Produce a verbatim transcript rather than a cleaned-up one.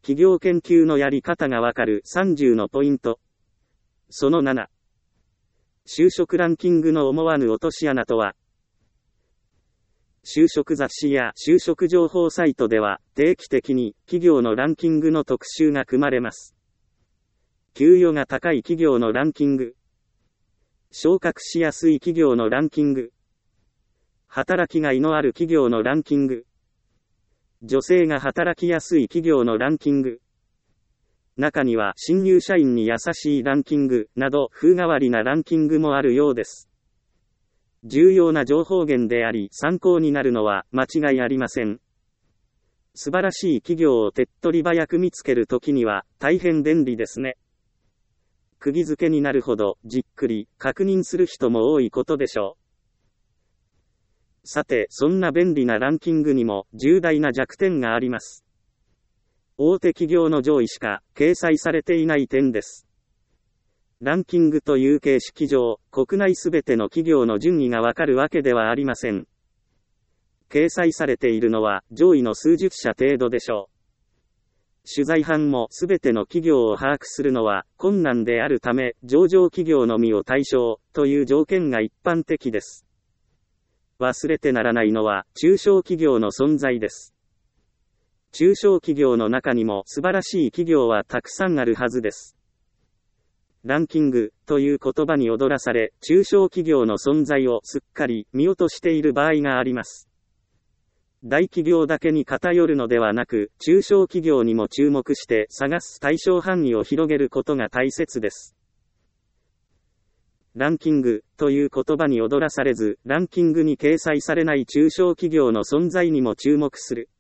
企業研究のやり方がわかるさんじゅうのポイント。そのなな。就職ランキングの思わぬ落とし穴とは。就職雑誌や就職情報サイトでは定期的に企業のランキングの特集が組まれます。給与が高い企業のランキング。昇格しやすい企業のランキング。働きがいのある企業のランキング。女性が働きやすい企業のランキング。中には新入社員に優しいランキングなど風変わりなランキングもあるようです。重要な情報源であり参考になるのは間違いありません。素晴らしい企業を手っ取り早く見つけるときには大変便利ですね。釘付けになるほどじっくり確認する人も多いことでしょう。さて、そんな便利なランキングにも重大な弱点があります。大手企業の上位しか掲載されていない点です。ランキングという形式上、国内すべての企業の順位がわかるわけではありません。掲載されているのは上位の数十社程度でしょう。取材班もすべての企業を把握するのは困難であるため、上場企業のみを対象という条件が一般的です。忘れてならないのは中小企業の存在です。中小企業の中にも素晴らしい企業はたくさんあるはずです。ランキングという言葉に踊らされ、中小企業の存在をすっかり見落としている場合があります。大企業だけに偏るのではなく、中小企業にも注目して探す対象範囲を広げることが大切です。ランキングという言葉に踊らされず、ランキングに掲載されない中小企業の存在にも注目する。